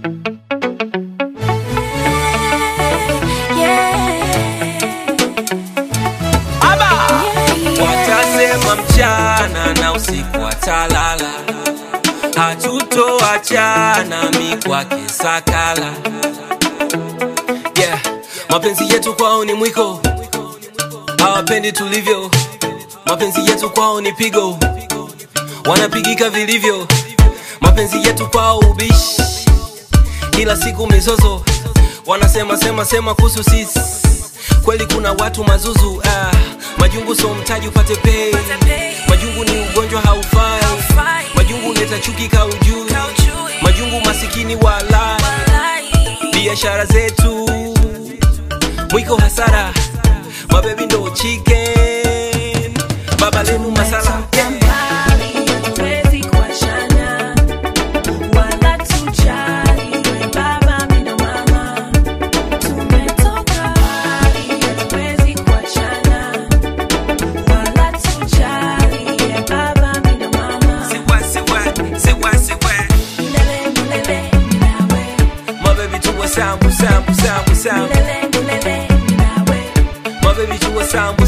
Watasema mchana na usiku watalala, hatutoachana mi kwake sakala. Yeah, mapenzi yetu kwao ni mwiko, hawapendi tulivyo. Mapenzi yetu kwao ni pigo, wanapigika vilivyo. Mapenzi yetu kwao ubishi, kila siku mizozo. Wanasema sema kuhusu sisi, kweli kuna watu mazuzu. Majungu so mtaji upate pay, majungu ni ugonjwa haufai, majungu leta chuki kaujui, majungu masikini walai. Biashara zetu mwiko hasara, mabebi ndo chicken, baba lenu masala. Sambu. My baby do a sambu.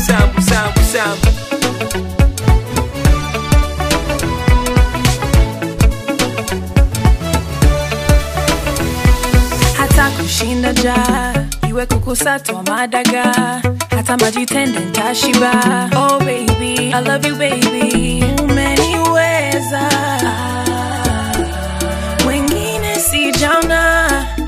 Hata kushinda ja, iwe kukusatwa madaga, hata majitende ntashiba. Oh baby, I love you baby, umeniweza, wengine sijaona.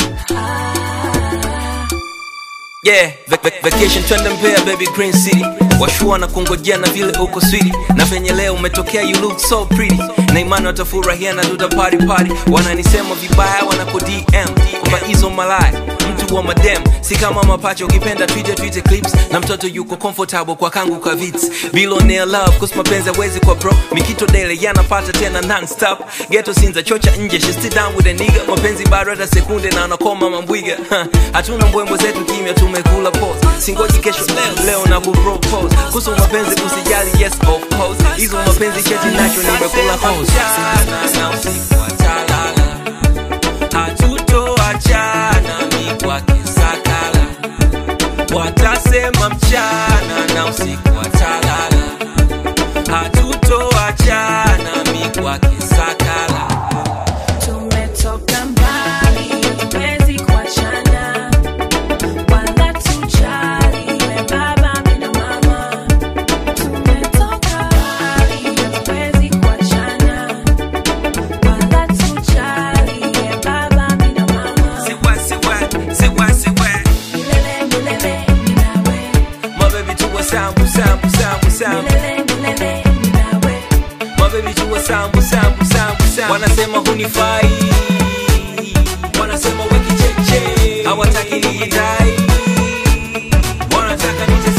Yeah, vacation twende Mbeya baby Green City. Washua na kungojea na vile uko sweetie, na venye leo umetokea you look so pretty. Na imani watafurahia na duda party. Wananisema vibaya wanako DM kwamba hizo malaya mtu wa madem, si kama mapacha ukipenda Twitter clips. Na mtoto yuko comfortable kwa kangu kwa vits. Billionaire love cause mapenzi hawezi kwa bro. Mikito dele yanapata tena non-stop. Ghetto sinza chocha nje, she sit down with a nigga. Mapenzi bado hata sekunde na anakoma mambwiga. Hatuna mbwembo zetu kimya, tumekula pause. Singoji kesho leo na kupropose. Kuhusu mapenzi usijali, yes of course. Hizo mapenzi cheti nacho nimekula hose. Na usiku watalala, hatutoachana mi kwake sakala. Watasema mchana na usiku watalala, hatutoachana mi kwake sakala. Tumetoka mbali, hatuwezi kuachana, wala tujali, we baba mi na mama. Tumetoka mbali, hatuwezi kuachana, wala tujali, we baba mi na mama. Siwa Milele mi nawe, my baby do a sambu. milele mi nawe. My baby do a sambu. Wanasema hunifai, wanasema weki cheche, hawataki nijidai, wanataka nijidai.